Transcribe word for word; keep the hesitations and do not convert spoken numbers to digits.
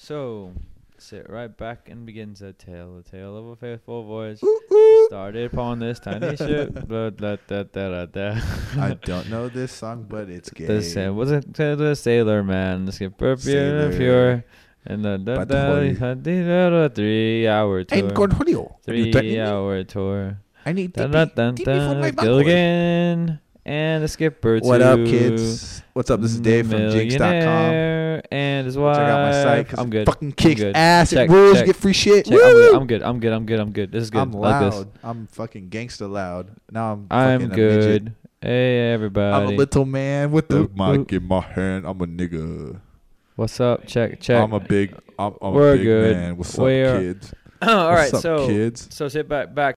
So, sit right back and begins a tale, a tale of a faithful voice. Ooh, ooh. Started upon this tiny ship. Blah, blah, da, da, da, da. I don't know this song, but it's gay. The sa- was it to the sailor man? The skipper pure Sailor. and pure. And the da, da, da, da, da, three hour Hey, tour. Cornholio. Three hour tour. I need Dun, tippy, dun, dun, tippy for my dun. bad boy. Gilligan and the skipper too. What up, kids? What's up? This is Dave from Jinx dot com. Millionaire and his wife. Check out my site. 'cause I'm it good. Fucking I'm kicks good. ass. Check, it rules. check, You get free shit. check. Woo! I'm good. I'm good. I'm good. I'm good. I'm good. This is good. I'm Like loud. this. I'm fucking gangster loud. Now I'm. I'm fucking a midget. good. Hey everybody. I'm a little man with the Oop, mic oop. in my hand. I'm a nigga. What's up? Check. Check. I'm a big. I'm, I'm We're a big good. man. What's We're- up, kids? All right. What's up, So kids? so sit back back